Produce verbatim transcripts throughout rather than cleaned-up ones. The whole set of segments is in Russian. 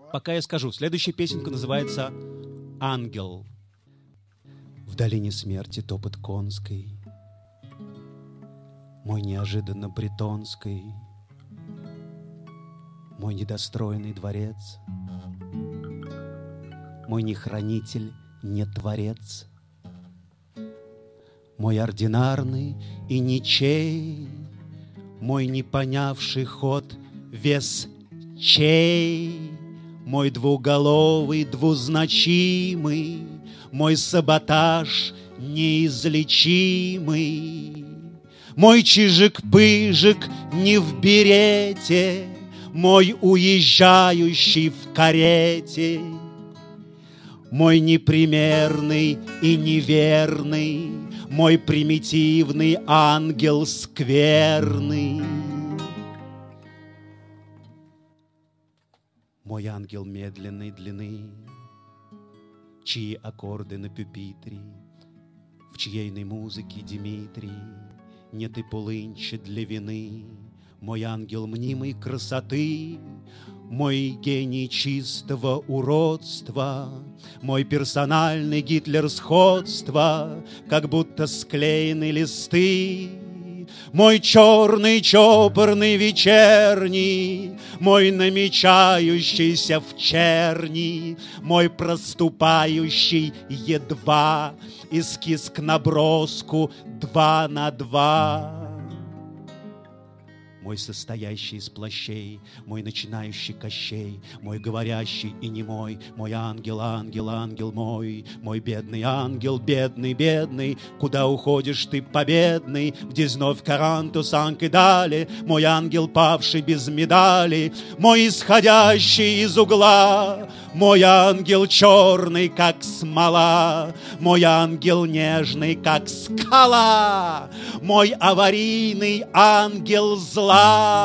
пока я скажу. Следующая песенка называется «Ангел». В долине смерти топот конской, мой неожиданно бретонской, мой недостроенный дворец, мой не хранитель, не творец, мой ординарный и ничей, мой не понявший ход вес чей, мой двуголовый, двузначимый, мой саботаж неизлечимый, мой чижик-пыжик не в берете, мой уезжающий в карете, мой непримерный и неверный, мой примитивный ангел скверный. Мой ангел медленной длины, чьи аккорды на пюпитре, в чьейной музыке Димитрий, нет и полынча для вины. Мой ангел мнимой красоты, мой гений чистого уродства, мой персональный Гитлер сходства, как будто склеены листы. Мой черный, чопорный, вечерний, мой намечающийся в черни, мой проступающий едва эскиз к наброску два на два. Мой состоящий из плащей, мой начинающий Кощей, мой говорящий и немой, мой ангел, ангел, ангел мой, мой бедный ангел, бедный, бедный, куда уходишь ты, победный, в дизновь каранту санк и дали, мой ангел, павший без медали, мой исходящий из угла, мой ангел черный, как смола, мой ангел нежный, как скала, мой аварийный ангел зла.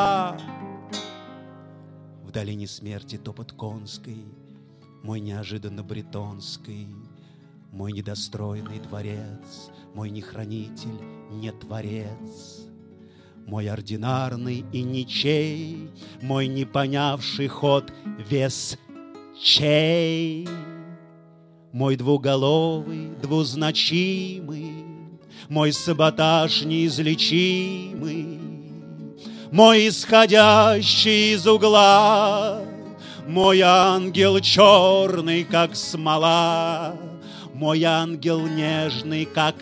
В долине смерти топот конской, мой неожиданно бретонский, мой недостроенный дворец, мой не хранитель, не творец, мой ординарный и ничей, мой не понявший ход вес чей, мой двуголовый, двузначимый, мой саботаж неизлечимый, мой исходящий из угла, мой ангел черный, как смола, мой ангел нежный, как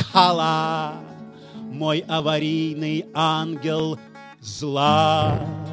скала, мой аварийный ангел зла.